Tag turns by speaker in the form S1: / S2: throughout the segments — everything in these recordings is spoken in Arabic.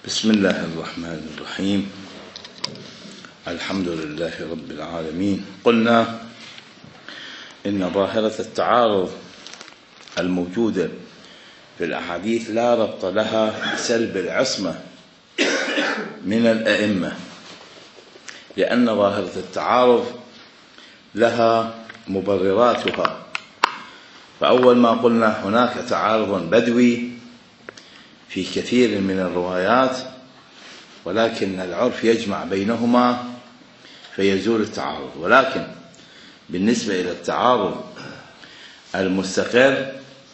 S1: بسم الله الرحمن الرحيم. الحمد لله رب العالمين. قلنا إن ظاهرة التعارض الموجودة في الأحاديث لا ربط لها بسلب العصمة من الأئمة، لأن ظاهرة التعارض لها مبرراتها. فأول ما قلنا هناك تعارض بدوي في كثير من الروايات، ولكن العرف يجمع بينهما فيزول التعارض. ولكن بالنسبة إلى التعارض المستقر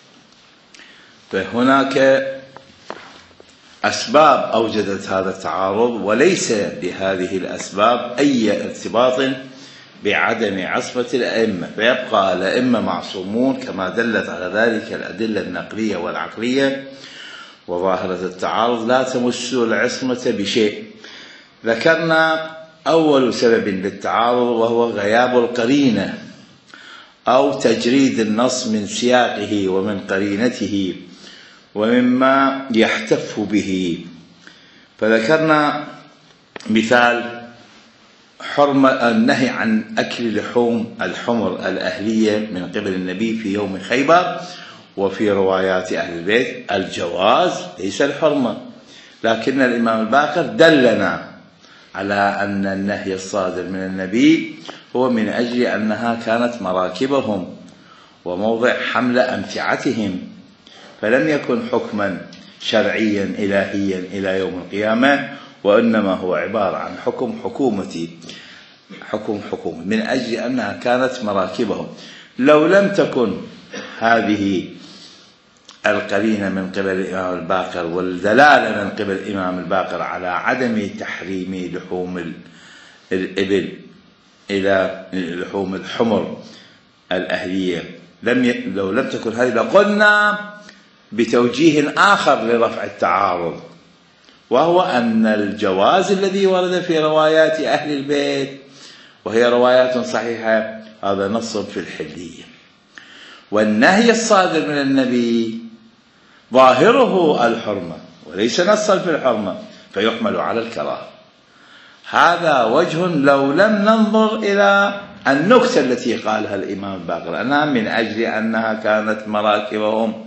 S1: فهناك أسباب أوجدت هذا التعارض، وليس لهذه الأسباب أي ارتباط بعدم عصمة الأئمة، فيبقى الأئمة معصومون كما دلت على ذلك الأدلة النقلية والعقلية. وظاهرة التعارض لا تمس العصمة بشيء. ذكرنا أول سبب للتعارض وهو غياب القرينة أو تجريد النص من سياقه ومن قرينته ومما يحتف به. فذكرنا مثال النهي عن أكل لحوم الحمر الأهلية من قبل النبي في يوم خيبر، وفي روايات أهل البيت الجواز ليس الحرمة، لكن الإمام الباقر دلنا على أن النهي الصادر من النبي هو من أجل أنها كانت مراكبهم وموضع حمل أمتعتهم، فلم يكن حكما شرعيا إلهيا إلى يوم القيامة، وإنما هو عبارة عن حكم حكومة من أجل أنها كانت مراكبهم. لو لم تكن هذه القرينة من قبل الإمام الباقر والدلالة من قبل الإمام الباقر على عدم تحريم لحوم الإبل إلى لحوم الحمر الأهلية، لو لم تكن هذه لقلنا بتوجيه آخر لرفع التعارض، وهو أن الجواز الذي ورد في روايات أهل البيت وهي روايات صحيحة هذا نص في الحلية، والنهي الصادر من النبي ظاهره الحرمة وليس نصا في الحرمة، فيحمل على الكراهة. هذا وجه لو لم ننظر إلى النكتة التي قالها الإمام الباقر أنها من أجل أنها كانت مراكبهم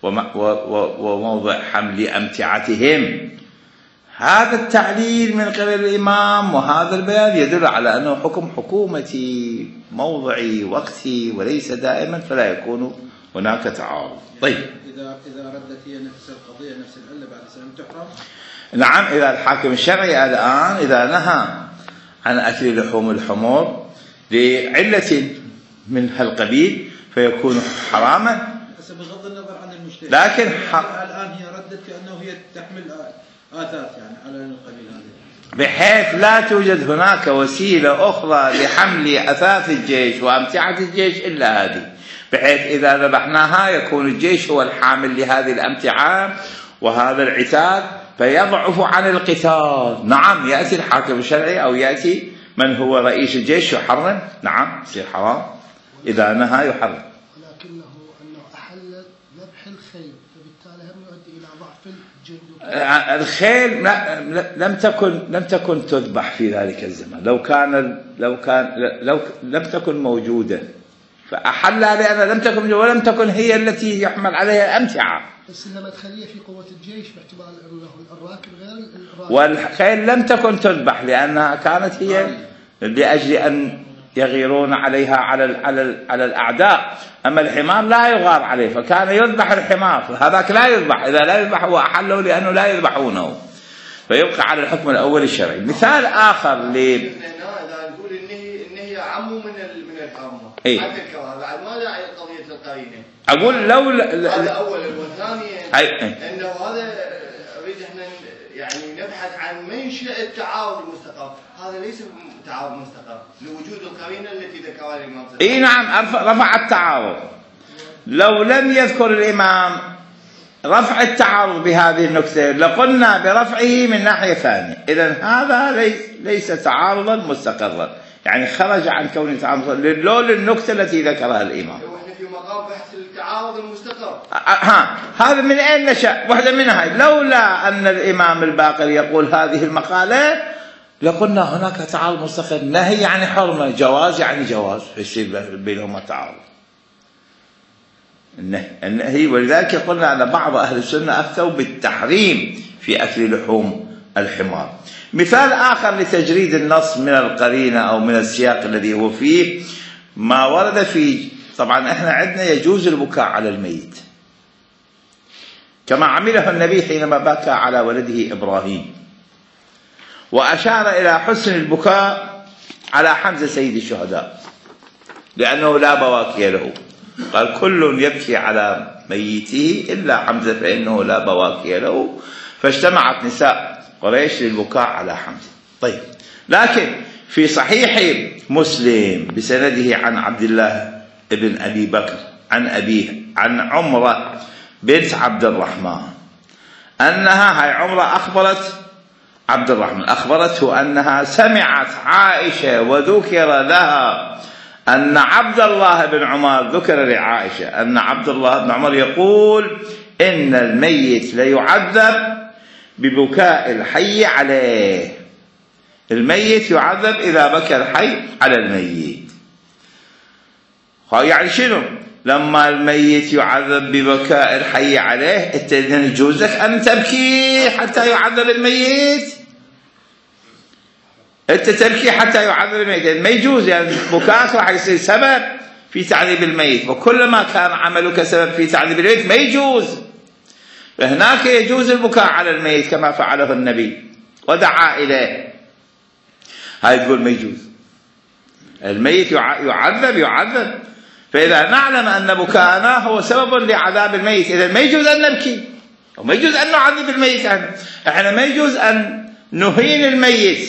S1: وموضع حمل أمتعتهم. هذا التعليل من قبل الإمام وهذا البيان يدل على أنه حكم حكومتي موضعي وقتي وليس دائما، فلا يكون هناك تعارض. طيب،
S2: إذا ردت هي نفس القضية نفس العلة بعد سنة تحرم؟
S1: نعم، إذا الحاكم الشرعي الآن إذا نهى عن أكل لحوم الحمر لعلة من هالقبيل فيكون حراما،
S2: بغض النظر عن المجتهد،
S1: لكن
S2: الآن هي ردت كأنه هي تحمل آثاث يعني على القبيل هذا،
S1: بحيث لا توجد هناك وسيلة أخرى لحمل أثاث الجيش وأمتعة الجيش إلا هذه، بحيث إذا ذبحناها يكون الجيش هو الحامل لهذه الأمتعة وهذا العتاد فيضعف عن القتال. نعم، يأتي الحاكم الشرعي أو يأتي من هو رئيس الجيش يحرم، نعم يصير حرام إذا نهى يحرم.
S3: ولكنه أنه أحل ذبح الخيل، فبالتالي هم يؤدي إلى ضعف الجند.
S1: الخيل لم تكن تذبح في ذلك الزمان، لو لم تكن موجودة فأحلها لأنها لم تكن موجودة ولم تكن هي التي يحمل عليها الأمتعة.
S3: بس إنها مدخلية في قوة الجيش باعتبار أنه الراكب غير الراكب.
S1: والخيل لم تكن تذبح لأنها كانت هي لأجل أن يغيرون عليها على الأعداء. أما الحمار لا يغار عليه، فكان يذبح الحمار، فهذاك لا يذبح. إذا لا يذبح هو أحله لأنه لا يذبحونه، فيبقى على الحكم الأول الشرعي. مثال آخر
S4: إذا نقول النهي عمو من الحرمة، حتى الكراهة بعد ما داعي قضية القرينة.
S1: أقول لو
S4: هذا أولا، والثاني أنه هذا أريد إحنا يعني نبحث عن منشأ التعارض المستقر. هذا ليس تعارض مستقر لوجود القرينة التي ذكرها الإمام.
S1: إيه نعم، رفع التعارض. لو لم يذكر الإمام رفع التعارض بهذه النكتة لقلنا برفعه من ناحية ثانية. إذن هذا ليس تعارضا مستقرا، يعني خرج عن كون تعارض للنكتة التي ذكرها الإمام.
S4: وإحنا في مقام بحث التعارض التعارض المستقر.
S1: هذا من أين نشأ؟ واحدة منها لولا أن الإمام الباقر يقول هذه المقالة لقلنا هناك تعارض مستقر. نهي يعني حرمة، جواز يعني جواز، يصير بينهما تعارض. النهي، ولذلك قلنا أن بعض أهل السنة أفتوا بالتحريم في أكل لحوم الحمار. مثال آخر لتجريد النص من القرينة أو من السياق الذي هو فيه ما ورد في، طبعا احنا عندنا يجوز البكاء على الميت كما عمله النبي حينما بكى على ولده إبراهيم، وأشار إلى حسن البكاء على حمزة سيد الشهداء لأنه لا بواكي له، قال كل يبكي على ميته إلا حمزة فإنه لا بواكي له، فاجتمعت نساء قريش للبكاء على حمزة. طيب، لكن في صحيح مسلم بسنده عن عبد الله ابن أبي بكر عن أبيه عن عمرة بنت عبد الرحمن أنها، هاي عمرة أخبرت عبد الرحمن، أخبرته أنها سمعت عائشة وذكر لها أن عبد الله بن عمر، ذكر لعائشة أن عبد الله بن عمر يقول إن الميت ليعذب ببكاء الحي عليه. الميت يعذب إذا بكى الحي على الميت. يعني شنو؟ لما الميت يعذب ببكاء الحي عليه أنت يجوز لك أن تبكي حتى يعذب الميت؟ أنت تبكي حتى يعذب الميت، ما يجوز، يعني بكاءك راح يصير سبب في تعذيب الميت، وكلما كان عملك سبب في تعذيب الميت ما يجوز. فهناك يجوز البكاء على الميت كما فعله النبي ودعا إليه. هاي تقول ما يجوز، الميت يعذب، فإذا نعلم أن بكاءنا هو سبب لعذاب الميت إذا ما يجوز أن نبكي وما يجوز أن نعذب الميت. احنا ما يجوز أن نهين الميت،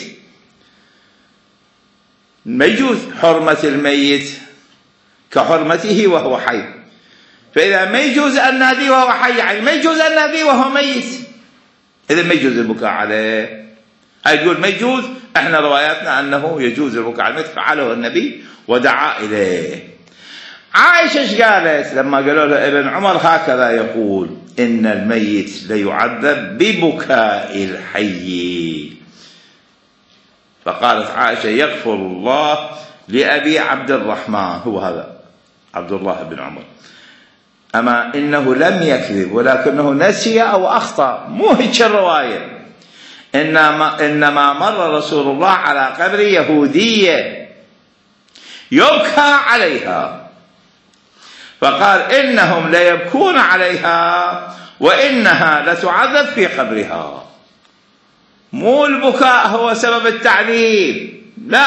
S1: ما يجوز حرمة الميت كحرمته وهو حي، فإذا ما يجوز أن ناديه وهو حي يعني ما يجوز أن ناديه وهو ميت، إذا ما يجوز البكاء عليه. هاي تقول ما يجوز، احنا رواياتنا أنه يجوز البكاء على الميت، فعله النبي ودعا إليه. عائشة ايش قالت لما قالوا له ابن عمر هكذا يقول إن الميت ليعذب ببكاء الحي؟ فقالت عائشة يغفر الله لأبي عبد الرحمن، هو هذا عبد الله بن عمر، أما إنه لم يكذب ولكنه نسي أو أخطأ، مو هيك الرواية، إنما مر رسول الله على قبر يهودية يبكى عليها فقال إنهم ليبكون عليها وإنها لتعذب في قبرها. مو البكاء هو سبب التعذيب، لا،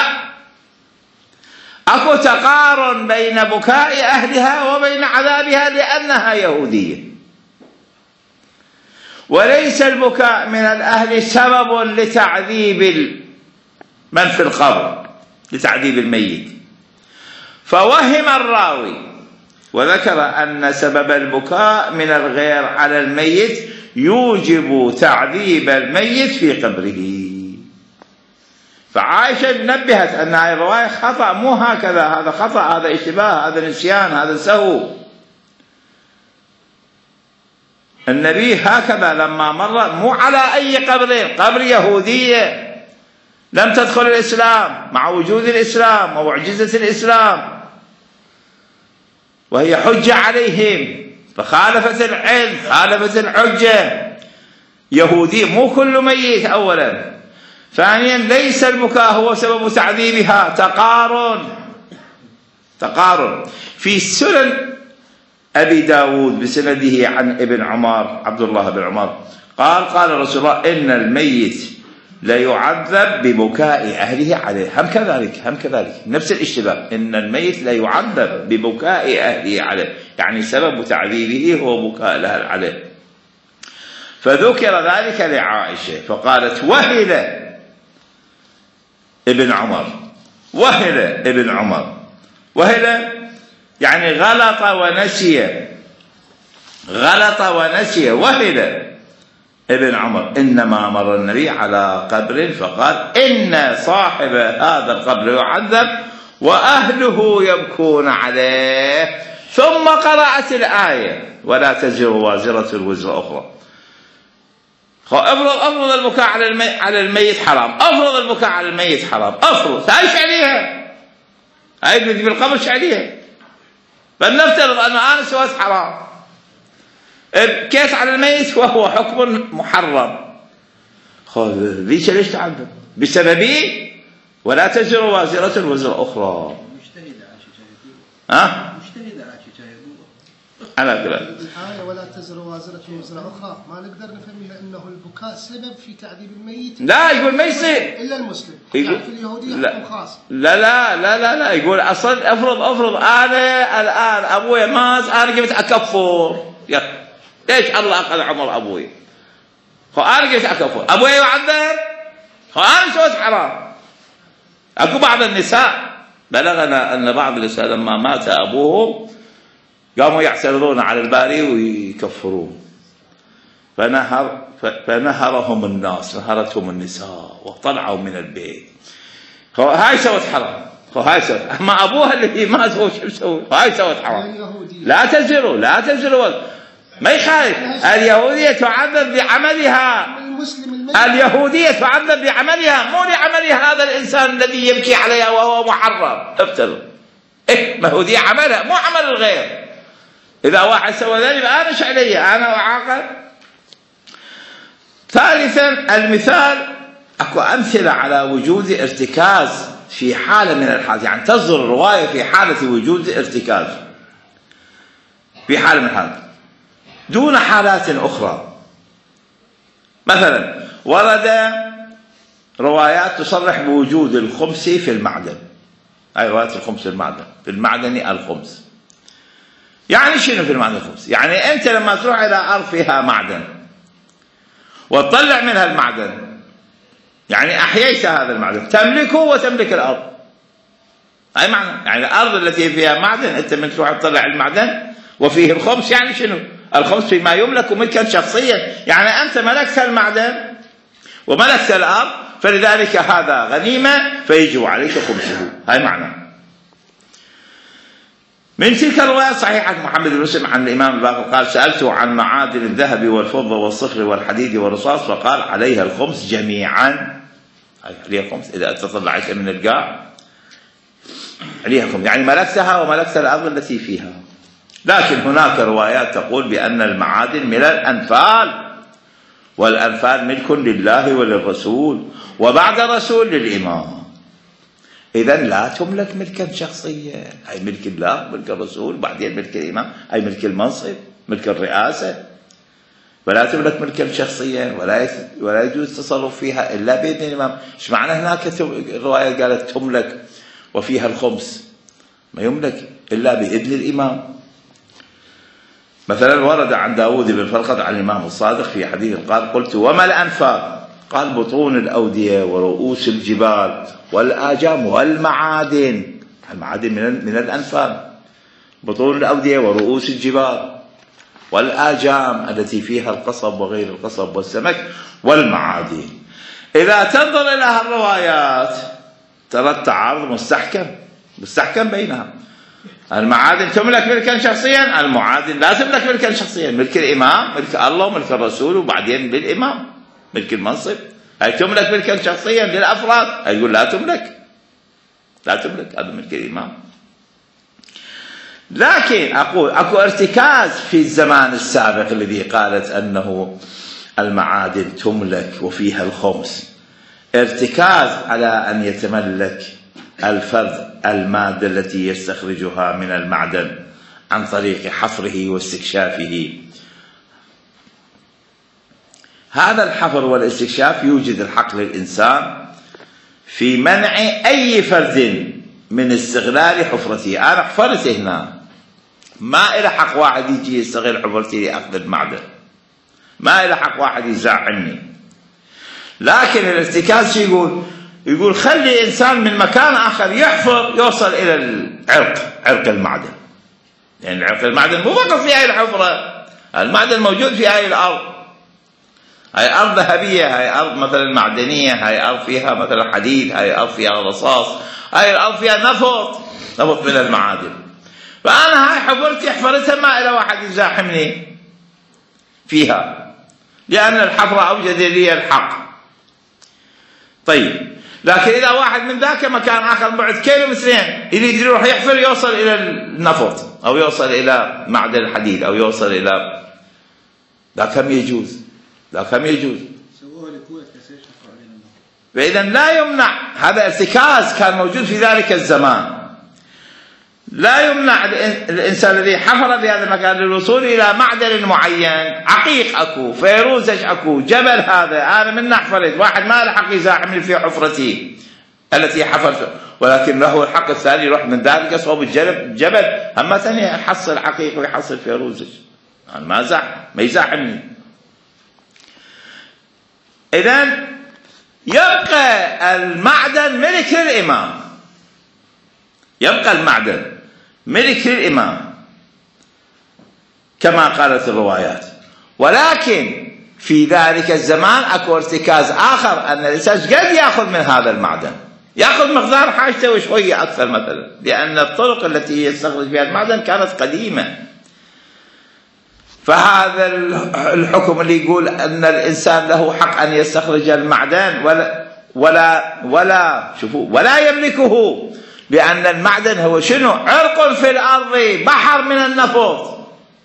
S1: أكو تقارن بين بكاء أهلها وبين عذابها لأنها يهودية، وليس البكاء من الأهل سبب لتعذيب من في القبر، لتعذيب الميت. فوهم الراوي وذكر أن سبب البكاء من الغير على الميت يوجب تعذيب الميت في قبره. فعائشة نبهت أن هذه الرواية خطأ، مو هكذا، هذا خطأ، هذا اشتباه، هذا نسيان، هذا سهو. النبي هكذا لما مر مو على أي قبر، قبر يهودية لم تدخل الإسلام مع وجود الإسلام ومعجزة الإسلام، وهي حجة عليهم، فخالفت العلم، خالفت الحجة، يهودي، مو كل ميت أولا. ثانيا ليس البكاء هو سبب تعذيبها، تقارن. في سنن أبي داود بسنده عن ابن عمر عبد الله بن عمر قال رسول الله إن الميت ليعذب ببكاء أهله عليه. هم كذلك نفس الاشتباه، إن الميت ليعذب ببكاء أهله عليه، يعني سبب تعذيبه هو بكاء الأهل عليه. فذكر ذلك لعائشة فقالت وهل ابن عمر يعني غلط ونسي وهل ابن عمر إنما مر النبي على قبر فقال إن صاحب هذا القبر يعذب وأهله يبكون عليه، ثم قرأت الآية ولا تزر وازرة وزر أخرى. افرض البكاء على الميت حرام، افرض البكاء على الميت حرام، افرض هاي عليها، هاي بالقبر عليها. فلنفترض أن أنا سويت حرام، بكيت على الميت وهو حكم محرم، ذيك ليش تعذب؟ بسببي ولا تزر وازرة وزر أخرى.
S2: مجتهدة
S1: على كذا
S3: الآية ولا تزر وازرة وزر أخرى ما نقدر نفهمها أنه البكاء سبب في تعذيب الميت.
S1: لا، يقول ما يصير
S3: إلا المسلم، يعني في اليهودية حكم خاص.
S1: لا يقول أصلا افرض أنا الآن أبوي مات، أنا قمت أكفر، ليش الله أخذ عمر أبوي؟ أنا قمت أكفر، أبوي يعذب، أنا سويت حرام. أكو بعض النساء بلغنا أن بعض النساء لما مات أبوهم قاموا يعترضون على الباري ويكفرون، فنهرهم الناس، نهرتهم النساء وطلعوا من البيت. هاي سوت حرام، هاي سوت. أما أبوها اللي مات هو شو مسوي؟ هاي سوت حرام. لا تزروا ما يخالف. اليهودية تعذب بعملها، اليهودية تعذب بعملها، مو لعمل هذا الإنسان الذي يبكي عليها وهو محرم. افترض يهودية عملها مو عمل الغير. إذا واحد سوى ذلك أنا ايش علي؟ أنا أعاقب. ثالثا المثال، أكو أمثلة على وجود ارتكاز في حالة من الحالات، يعني تصدر الرواية في حالة وجود ارتكاز في حالة من الحالات دون حالات أخرى. مثلا ورد روايات تصرح بوجود الخمس في المعدن، أي روايات الخمس في المعدن، في المعدن الخمس. يعني شنو في المعدن الخمس؟ يعني أنت لما تروح إلى أرض فيها معدن وتطلع منها المعدن، يعني أحييت هذا المعدن، تملكه وتملك الأرض. أي معنى؟ يعني الأرض التي فيها معدن أنت من تروح تطلع المعدن وفيه الخمس. يعني شنو؟ الخمس فيما يملك ملكا شخصيا، يعني أنت ملكت المعدن وملكت الأرض، فلذلك هذا غنيمة فيجب عليك خمسه. هاي معنى. من تلك الروايات صحيحة محمد بن مسلم عن الإمام الباقر قال: سألته عن معادن الذهب والفضة والصخر والحديد والرصاص فقال: عليها الخمس جميعا. عليها الخمس إذا أنت طلعتها من القاع عليها الخمس، يعني ملكتها وملكت الأرض التي فيها. لكن هناك روايات تقول بأن المعادن من الأنفال، والأنفال ملك لله وللرسول، وبعد الرسول للإمام. إذن لا تملك ملكا شخصيا، أي ملك الله ملك الرسول، بعدين ملك الإمام أي ملك المنصب ملك الرئاسة، ولا تملك ملكا شخصيا ولا يجوز التصرف فيها إلا بإذن الإمام. إيش معنى هناك الرواية قالت تملك وفيها الخمس؟ ما يملك إلا بإذن الإمام. مثلا ورد عن داود بن فرقد عن الإمام الصادق في حديث قال: قلت: وما الأنفال؟ قال: بطون الأودية ورؤوس الجبال والآجام والمعادن. المعادن من الأنفال، بطون الأودية ورؤوس الجبال والآجام التي فيها القصب وغير القصب والسمك والمعادن. إذا تنظر إلى الروايات ترى التعارض مستحكم بينها. المعادن تملك ملكا شخصيا، المعادن لا تملك ملكا شخصيا، ملك الإمام ملك الله وملك الرسول وبعدين للإمام ملك المنصب. هي تملك ملكا شخصيا للأفراد، يقول لا تملك هذا ملك الإمام. لكن أقول أكو ارتكاز في الزمان السابق الذي قالت أنه المعادن تملك وفيها الخمس، ارتكاز على أن يتملك الفرد المادة التي يستخرجها من المعدن عن طريق حفره واستكشافه. هذا الحفر والاستكشاف يوجد الحق للإنسان في منع أي فرد من استغلال حفرته. أنا حفرت هنا، ما إلى حق واحد يجي يستغل حفرتي لأخذ المعدن، ما إلى حق واحد يزرع عني. لكن الارتكاز يقول خلي إنسان من مكان آخر يحفر يوصل إلى عرق المعدن. يعني عرق المعدن مو فقط في هاي الحفرة، المعدن موجود في هاي الأرض. هاي أرض ذهبية، هاي أرض مثلا معدنية، هاي أرض فيها مثلا حديد، هاي أرض فيها رصاص، هاي الأرض فيها نفط من المعادن. فأنا هاي حفرتي حفرتها ما إلى واحد يزاحمني فيها، لأن الحفرة أوجد لي الحق. طيب، لكن إذا واحد من ذاك مكان آخر بعد كيلو مترين يريد يروح يحفر يوصل إلى النفط أو يوصل إلى معدن الحديد أو يوصل إلى ذاك هم يجوز، ذاك هم يجوز. فإذا لا يمنع، هذا ارتكاز كان موجود في ذلك الزمان، لا يمنع الإنسان الذي حفر في هذا المكان للوصول إلى معدن معين، عقيق أكو، فيروزج أكو، جبل هذا أنا من حفرت، واحد ما له حق يزاحمني في حفرتي التي حفرت، ولكن له الحق الثاني يروح من ذلك صوب الجبل هم ثاني يحصل عقيق ويحصل فيروزج، أنا ما يزاحمني. إذن يبقى المعدن ملك للإمام، يبقى المعدن ملك للإمام كما قالت الروايات، ولكن في ذلك الزمان اكو ارتكاز آخر، أن الإنسان قد يأخذ من هذا المعدن، يأخذ مقدار حاجته وشوية أكثر مثلا، لأن الطرق التي يستخرج بها المعدن كانت قديمة. فهذا الحكم اللي يقول أن الإنسان له حق أن يستخرج المعدن ولا يملكه، لأن المعدن هو شنو؟ عرق في الأرض، بحر من النفط،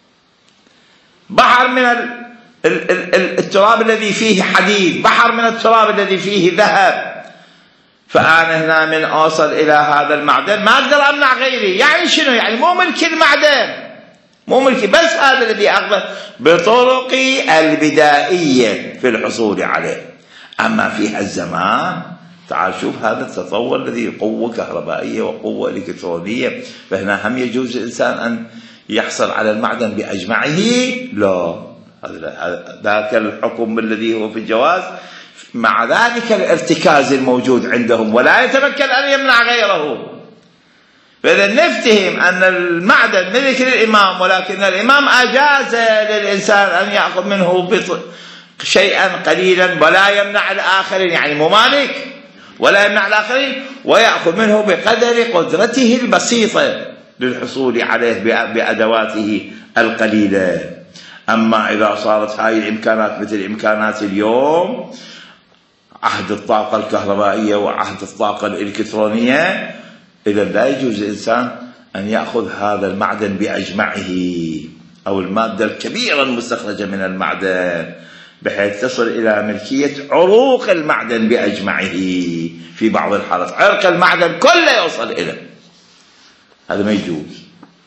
S1: بحر من التراب الذي فيه حديد، بحر من التراب الذي فيه ذهب. فأنا هنا من أوصل إلى هذا المعدن ما أقدر أمنع غيري. يعني شنو؟ يعني مو ملك المعدن، مو ملكي، بس هذا الذي أخذه بطرقي البدائية في الحصول عليه. أما في هالزمان تعال شوف هذا التطور الذي قوة كهربائية وقوة إلكترونية، فهنا هم يجوز الإنسان أن يحصل على المعدن بأجمعه؟ لا، ذاك الحكم الذي هو في الجواز مع ذلك الارتكاز الموجود عندهم، ولا يتمكن أن يمنع غيره. فإذا نفتهم أن المعدن ملك للإمام، ولكن الإمام أجاز للإنسان أن يأخذ منه شيئا قليلا ولا يمنع الآخرين، يعني مو مالك ولا يمنع الآخرين، ويأخذ منه بقدر قدرته البسيطة للحصول عليه بأدواته القليلة. أما إذا صارت هاي الإمكانات مثل إمكانات اليوم، عهد الطاقة الكهربائية وعهد الطاقة الإلكترونية، إذا لا يجوز للإنسان أن يأخذ هذا المعدن بأجمعه أو المادة الكبيرة المستخرجة من المعدن بحيث تصل إلى ملكية عروق المعدن بأجمعه. في بعض الحالات عرق المعدن كله يوصل إليه، هذا ما يجوز.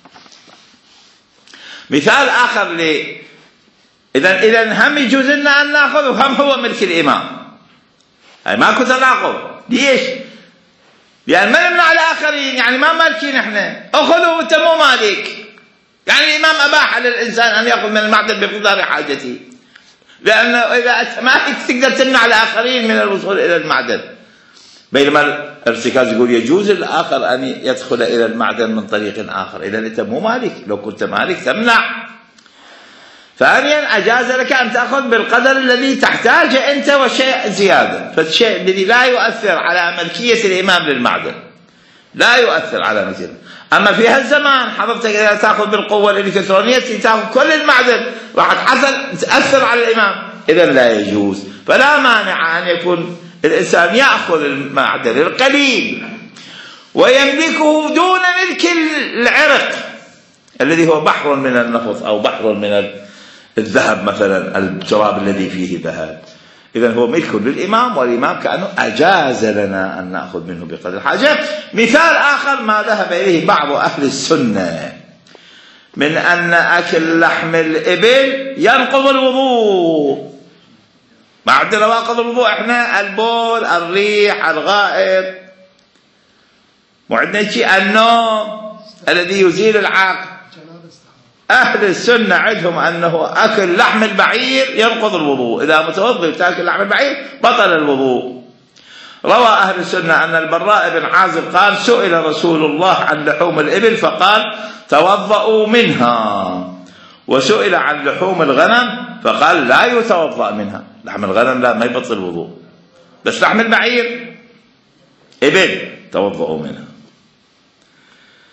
S1: مثال آخر إذا هم يجوز لنا أن نأخذ وهم هو ملك الإمام، هاي ماكو تناقض. ليش؟ لأن ما نمنع الآخرين، يعني ما مالكين احنا، أخذوا وأنت مو مالك. يعني الإمام أباح للإنسان أن يأخذ من المعدن بمقدار حاجته، لأنه إذا ما تقدر تمنع الآخرين من الوصول إلى المعدن. بينما الارتكاز يقول يجوز للآخر أن يدخل إلى المعدن من طريق آخر. إذا أنت مو مالك، لو كنت مالك تمنع. ثانيا أجاز لك أن تأخذ بالقدر الذي تحتاجه أنت وشيء زيادة، فالشيء الذي لا يؤثر على ملكية الإمام للمعدن، لا يؤثر على ملكية. أما في هالزمان حضرتك إذا تأخذ بالقوة الإلكترونية تأخذ كل المعدن راح تأثر على الإمام، إذا لا يجوز. فلا مانع أن يكون الإنسان يأخذ المعدن القليل ويملكه دون ملك العرق الذي هو بحر من النفط أو بحر من الذهب مثلا، التراب الذي فيه ذهب. إذن هو ملك للإمام، والإمام كأنه أجاز لنا أن نأخذ منه بقدر الحاجة. مثال آخر ما ذهب إليه بعض أهل السنة من أن أكل لحم الإبل ينقض الوضوء. ما عندنا نواقض الوضوء احنا البول، الريح، الغائط، وعندنا شيء النوم الذي يزيل العقل. أهل السنة عندهم أنه أكل لحم البعير ينقض الوضوء، إذا متوضئ تاكل لحم البعير بطل الوضوء. روى أهل السنة أن البراء بن عازب قال سئل رسول الله عن لحوم الإبل فقال توضؤوا منها، وسئل عن لحوم الغنم فقال لا يتوضأ منها. لحم الغنم لا، ما يبطل الوضوء، بس لحم البعير إبل توضؤوا منها.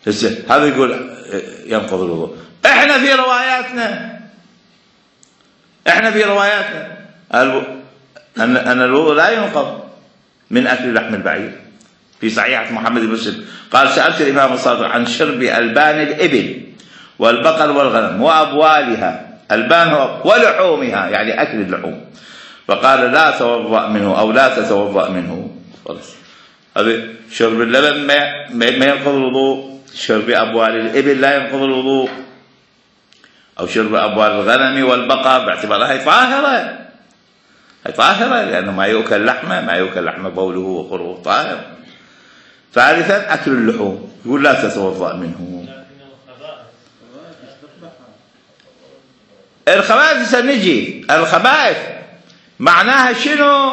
S1: هذا يقول ينقض الوضوء. احنا في رواياتنا أن الوضوء لا ينقض من أكل لحم البعير. في صحيحة محمد بن مسلم قال: سألت الإمام الصادق عن شرب ألبان الإبل والبقر والغنم وأبوالها، البان ولحومها يعني أكل اللحوم، فقال: لا توضأ منه أو لا تتوضأ منه. خلاص، هذا شرب اللبن ما ينقض الوضوء، شرب أبوال الإبل لا ينقض الوضوء، أو شرب أبوال الغنم والبقر باعتبارها هي طاهرة لأنه ما يؤكل لحمه بوله وقربه طاهر. ثالثا أكل اللحوم، يقول لا تتوضأ منه. الخبائث سنجي، الخبائث معناها شنو؟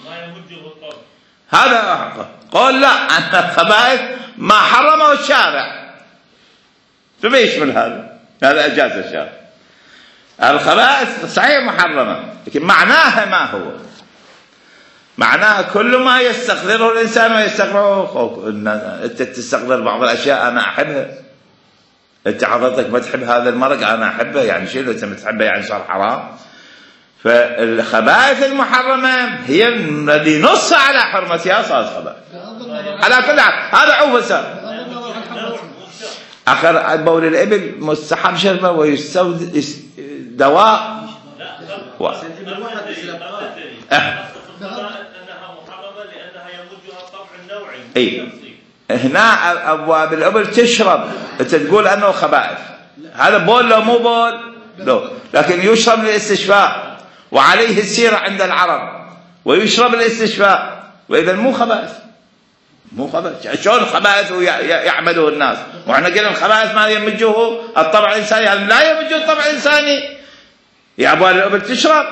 S1: هذا قول لا، أن الخبائث ما حرمه الشارع، فما يشمل هذا أجاز الشارع. الخبائث صحيح محرمة، لكن معناها ما هو؟ معناها كل ما يستقدره الإنسان ويستقدره. أنت تستقدر بعض الأشياء أنا أحبها، أنت حضرتك ما تحب هذا المرق أنا أحبه، يعني شنو أنت ما تحبه يعني صار حرام. فالخبائث المحرمة هي الذي نص على حرمتها صارت خبائث. على كل حال هذا عوفة آخر بول الإبل مستحب شربه ويستود دواء
S5: أنها محرمة لأنها يمجها الطبع النوعي.
S1: أي هنا أبواب الإبل تشرب، أنت تقول أنه خبائث، هذا بول لو مو بول لو، لكن يشرب للاستشفاء وعليه السيرة عند العرب، ويشرب للاستشفاء، وإذا مو خبائث. شلون الخبائث يعمله الناس؟ وإحنا قلنا الخبائث ما يمجه الطبع الإنساني، يعني لا يمجه الطبع الإنساني. يا أبوال الإبل تشرب،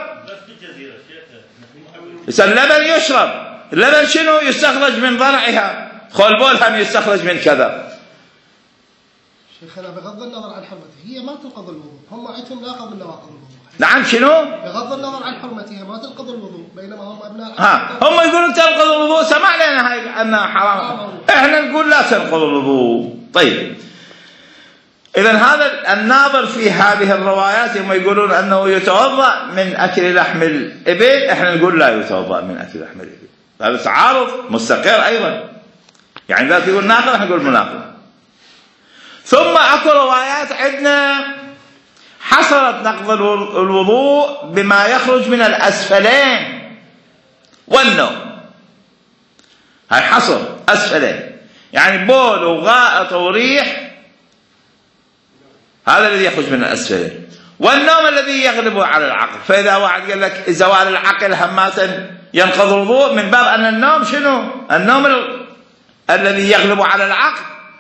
S1: اللبن يشرب، اللبن شنو؟ يستخرج من ضرعها، خلبول هم يستخرج من كذا.
S3: شيخنا بغض النظر عن حرمته هي ما تنقض الوضوء، هم عندهم ناقض النواقض الوضوء.
S1: نعم شنو؟
S3: بغض النظر عن حرمتها ما تنقض الوضوء، بينما هم أبناء
S1: هم يقولون تنقض الوضوء، سمعنا هاي أنها حرام، احنا نقول لا تنقض الوضوء. طيب إذا هذا الناظر في هذه الروايات هم يقولون أنه يتوضأ من أكل لحم الإبل، احنا نقول لا يتوضأ من أكل لحم الإبل. هذا تعارض مستقر أيضا، يعني ذاك يقول ناقض احنا نقول مناقض. ثم أكو روايات عندنا حصرت نقض الوضوء بما يخرج من الأسفلين والنوم. هاي حصر أسفلين، يعني بول وغائط وريح، هذا الذي يخرج من الأسفلين، والنوم الذي يغلب على العقل. فإذا واحد قال لك زوال العقل هماتا ينقض الوضوء، من باب أن النوم شنو؟ النوم الذي يغلب على العقل،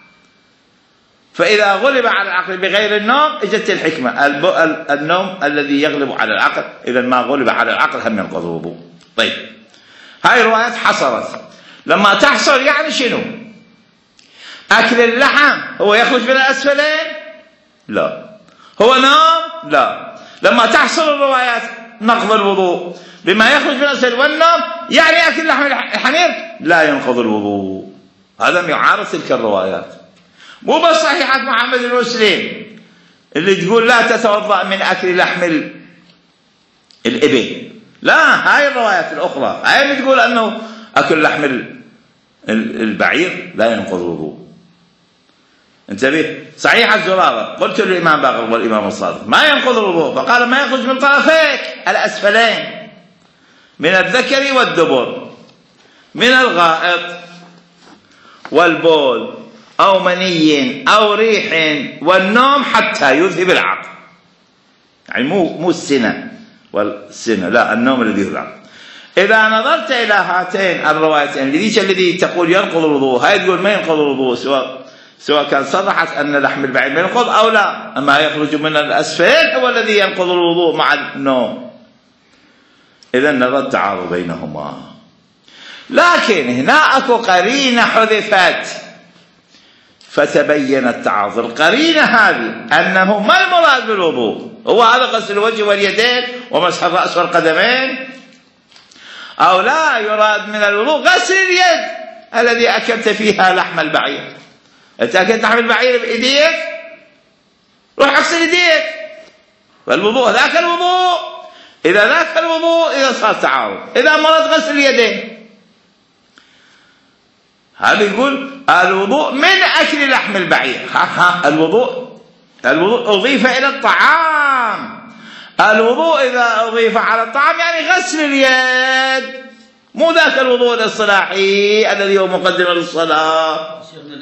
S1: فإذا غلب على العقل بغير النوم اجت الحكمة، النوم الذي يغلب على العقل، إذا ما غلب على العقل هم ينقض الوضوء. طيب هاي الروايات حصرت. لما تحصر يعني شنو؟ أكل اللحم هو يخرج من الأسفلين؟ لا. هو نوم؟ لا. لما تحصر الروايات نقض الوضوء بما يخرج من الأسفل والنوم، يعني أكل لحم الحمير لا ينقض الوضوء. هذا يعارض تلك الروايات. مو بس صحيحة محمد بن مسلم اللي تقول لا تتوضأ من أكل لحم الإبل، لا، هاي الروايات الأخرى هاي اللي تقول أنه أكل لحم البعير لا ينقض الوضوء. انتبه، صحيح الزرارة قلت للإمام باقر والإمام الصادق ما ينقض الوضوء، فقال ما يخرج من طرفيك الأسفلين من الذكر والدبر، من الغائط والبول أو مني أو ريح والنوم حتى يذهب العقل، يعني مو السنة والسنة، لا، النوم الذي يذهب العقل. إذا نظرت إلى هاتين الروايتين، لذيك الذي تقول ينقض الوضوء، هاي تقول ما ينقض الوضوء، سواء كان صرحت أن لحم البعير ينقض أو لا، أما يخرج من الأسفل هو الذي ينقض الوضوء مع النوم. إذا نرى التعارض بينهما. لكن هنا أكو قرينة حذفت فتبين التعارض. القرينة هذه أنه ما المراد بالوضوء؟ هو هذا غسل الوجه واليدين ومسح الرأس والقدمين، أو لا يراد من الوضوء غسل اليد الذي أكلت فيها لحم البعير؟ أنت أكلت لحم البعير بإيديك، روح اغسل إيديك. فالوضوء ذاك الوضوء، إذا ذاك الوضوء إذا صار تعارض، إذا مرض غسل اليدين. هذا يقول الوضوء من أكل لحم البعير. الوضوء أضيف إلى الطعام. الوضوء إذا أضيف على الطعام يعني غسل اليد، مو ذاك الوضوء الاصطلاحي الذي هو مقدمة للصلاة.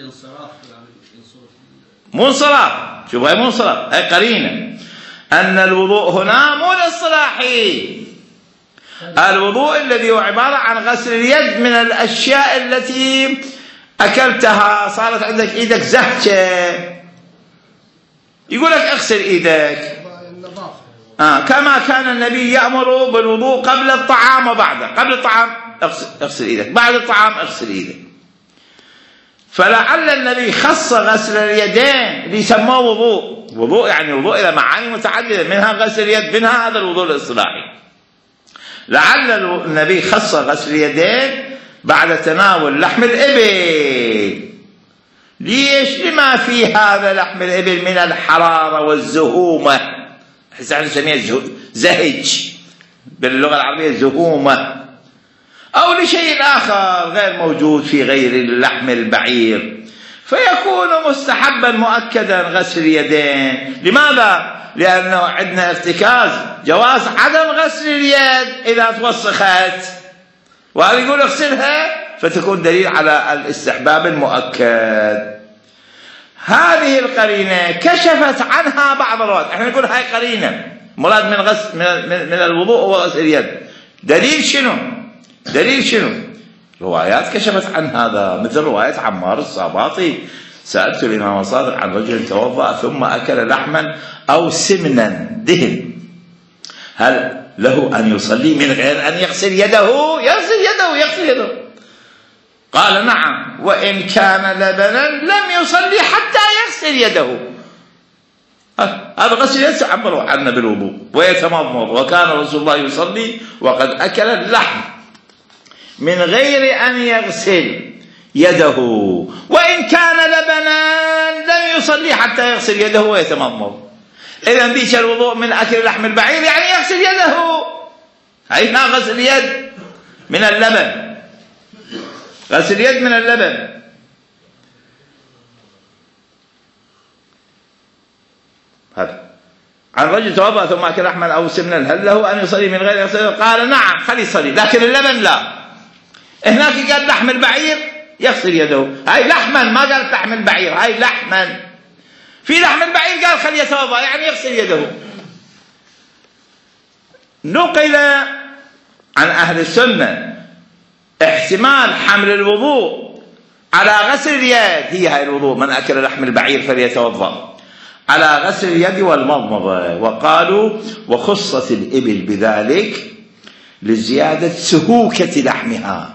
S1: مو انصراف، شوف هاي مو انصراف، هاي قرينة أن الوضوء هنا مو الاصطلاحي. الوضوء الذي هو عبارة عن غسل اليد من الأشياء التي أكلتها، صارت عندك إيدك زهجة، يقول لك اغسل إيدك. كما كان النبي يأمر بالوضوء قبل الطعام وبعده. قبل الطعام اغسل إيدك، بعد الطعام اغسل إيدك. فلعل النبي خص غسل اليدين اللي يسموه وضوء يعني وضوء إلى معاني متعددة، منها غسل اليد، منها هذا الوضوء الاصطلاحي. لعل النبي خص غسل اليدين بعد تناول لحم الإبل. ليش؟ لما في هذا لحم الإبل من الحرارة والزهومة، احنا نسميها زهج باللغة العربية، زهومة، أو لشيء آخر غير موجود في غير لحم البعير، فيكون مستحبا مؤكدا غسل اليدين. لماذا؟ لأنه عندنا ارتكاز جواز عدم غسل اليد إذا توسخت، وهذا يقول اغسلها، فتكون دليل على الاستحباب المؤكد. هذه القرينة كشفت عنها بعض الروايات. احنا نقول هاي قرينة، مراد من غسل من الوضوء هو غسل اليد. دليل شنو؟ روايات كشفت عن هذا، مثل رواية عمار الصاباطي: سألت الإمام الصادق عن رجل توضأ ثم أكل لحما أو سمنا دهن، هل له أن يصلي من غير أن يغسل يده؟ يغسل يده. قال: نعم، وإن كان لبنا لم يصلي حتى يغسل يده. هذا غسل يده عبروا عنه بالوضوء ويتمضمض. وكان رسول الله يصلي وقد أكل اللحم من غير أن يغسل يده، وإن كان لبنا لم يصلي حتى يغسل يده ويتمضمض. إذن ذيك الوضوء من أكل لحم البعير يعني يغسل يده. هنا غسل يد من اللبن، غسل يد من اللبن. هذا عن رجل توضأ ثم أكل لحما أو سمنا هل له أن يصلي من غير يغسل؟ قال: نعم، خلي يصلي، لكن اللبن لا. هناك قال لحم البعير يغسل يده، هاي لحما، ما قالت لحم البعير، هاي لحما. في لحم البعير قال خلي يتوضأ يعني يغسل يده. نقل عن أهل السنة احتمال حمل الوضوء على غسل اليد، هي هاي الوضوء من أكل لحم البعير فليتوضأ، على غسل اليد والمضمضة. وقالوا: وخصت الإبل بذلك لزيادة سهوكة لحمها،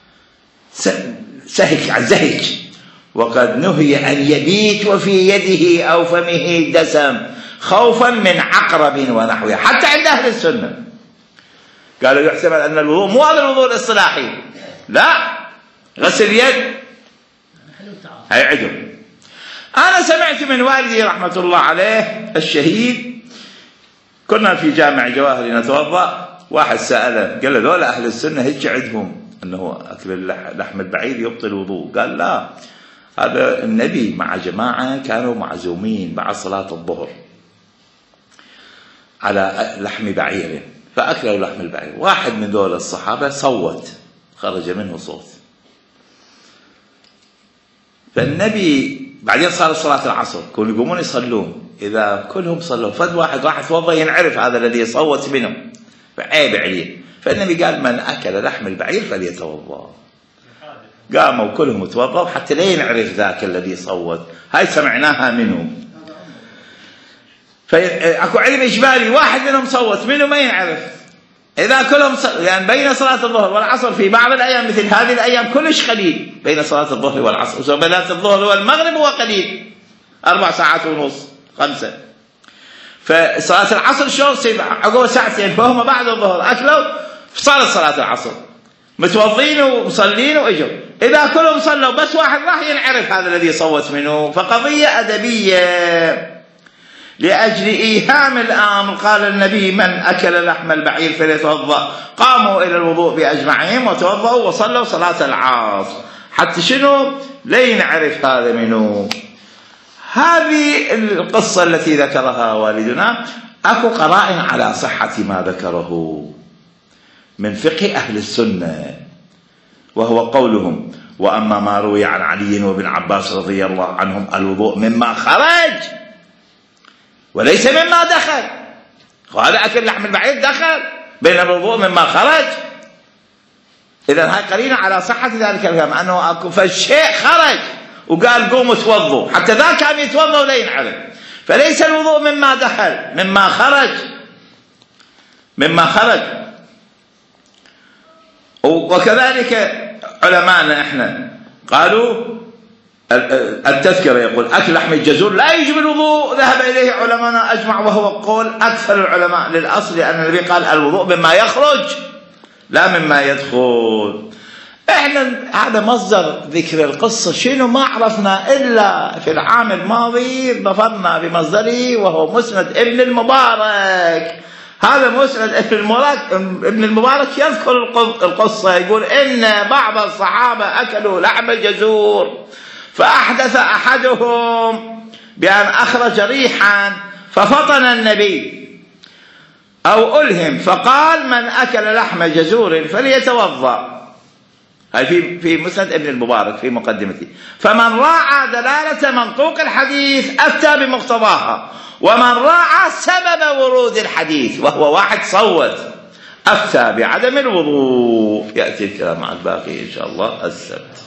S1: زهج، وقد نهي أن يبيت وفي يده أو فمه دسم خوفا من عقرب ونحوه. حتى عند أهل السنة قالوا يحتمل أن الوضوء مو هذا الوضوء الاصطلاحي، لا، غسل يد هاي عدم. أنا سمعت من والدي رحمة الله عليه الشهيد، كنا في جامع جواهري نتوضأ، واحد سأله قال له: ذولا أهل السنة هيك عندهم أنه أكل لحم البعير يبطل الوضوء؟ قال: لا، هذا النبي مع جماعة كانوا معزومين بعد صلاة الظهر على لحم بعير، فأكلوا لحم البعير. واحد من ذول الصحابة صوت، خرج منه صوت، فالنبي بعدين صار صلاة العصر، كانوا يقومون يصلون، إذا كلهم صلوا فد واحد راح يتوضأ ينعرف هذا الذي يصوت منهم، فعيب عليه. فالنبي قال: من أكل لحم البعير فليتوضأ. قاموا كلهم توضأوا حتى لا ينعرف ذاك الذي صوت. هاي سمعناها منه. فأكو علم إجباري، واحد منهم صوت، منه ما ينعرف. إذا كلهم يعني بين صلاة الظهر والعصر في بعض الأيام مثل هذه الأيام كلش قليل، بين صلاة الظهر والعصر، بين الظهر والمغرب هو قليل، 4 ساعات ونص 5. فصلاة العصر شو تصير عقب ساعتين، فهم بعد الظهر أكلوا، صارت صلاة العصر، متوضين ومصلين وإجوا. إذا كلهم صلوا بس واحد راح ينعرف هذا الذي صوت منه. فقضية أدبية لأجل إيهام الأمر. قال النبي: من أكل لحم البعير فليتوضأ. قاموا إلى الوضوء بأجمعهم وتوضأوا وصلوا صلاة العصر. حتى شنو؟ لين نعرف هذا منه. هذه القصة التي ذكرها والدنا أكو قرائن على صحة ما ذكره من فقه أهل السنة، وهو قولهم: وأما ما روي عن علي وابن عباس رضي الله عنهم الوضوء مما خرج وليس مما دخل. وهذا أكل لحم البعير دخل بين الوضوء مما خرج. إذن هاي قرينة على صحة ذلك الكلام، أنه أكو فالشيء خرج وقال قوموا توضوا، حتى ذاك كان يتوضوا ولا ينعرف. فليس الوضوء مما دخل، مما خرج. وكذلك علماءنا احنا قالوا التذكرة يقول: أكل لحم الجزور لا يجب الوضوء. ذهب إليه علماءنا أجمع، وهو قول أكثر العلماء للأصل، لأن النبي قال: الوضوء مما يخرج لا مما يدخل. احنا هذا مصدر ذكر القصة شنو ما عرفنا إلا في العام الماضي ظفرنا بمصدره، وهو مسند ابن المبارك. هذا مسند ابن المبارك يذكر القصة، يقول: إن بعض الصحابة أكلوا لحم الجزور فأحدث أحدهم بأن أخرج ريحا ففطن النبي أو ألهم، فقال: من أكل لحم جزور فليتوضأ. هاي في مسند ابن المبارك في مقدمته. فمن راعى دلالة منطوق الحديث أفتى بمقتضاها، ومن راعى سبب ورود الحديث وهو واحد صوت أفتى بعدم الوضوء. يأتي الكلام عن الباقي إن شاء الله السبت.